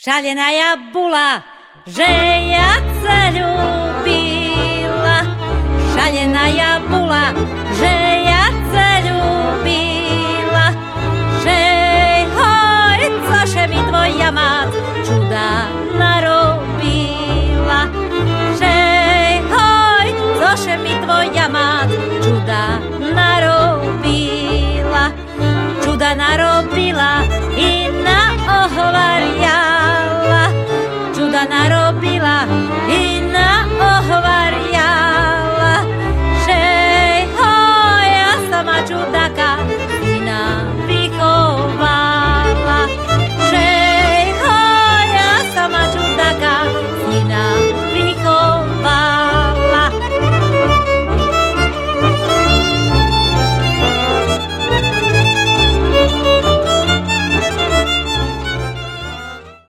Šalená bola, že ja sa ľúbila. Šalená bola, že ja sa ľúbila. Že hoj, cože mi tvoja mať